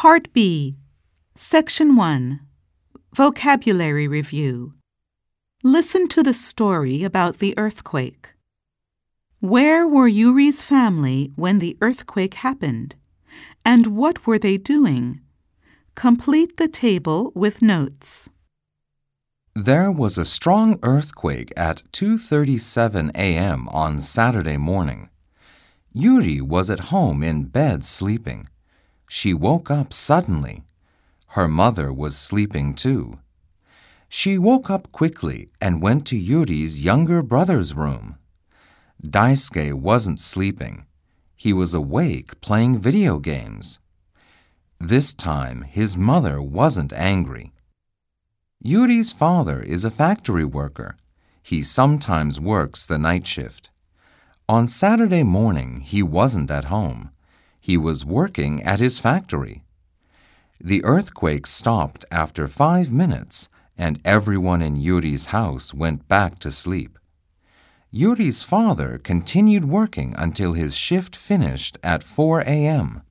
Part B, Section 1, Vocabulary Review. Listen to the story about the earthquake. Where were Yuri's family when the earthquake happened? And what were they doing? Complete the table with notes. There was a strong earthquake at 2:37 a.m. on Saturday morning. Yuri was at home in bed sleeping. She woke up suddenly. Her mother was sleeping too. She woke up quickly and went to Yuri's younger brother's room. Daisuke wasn't sleeping. He was awake playing video games. This time his mother wasn't angry. Yuri's father is a factory worker. He sometimes works the night shift. On Saturday morning, he wasn't at home. He was working at his factory. The earthquake stopped after 5 minutes, and everyone in Yuri's house went back to sleep. Yuri's father continued working until his shift finished at 4 a.m.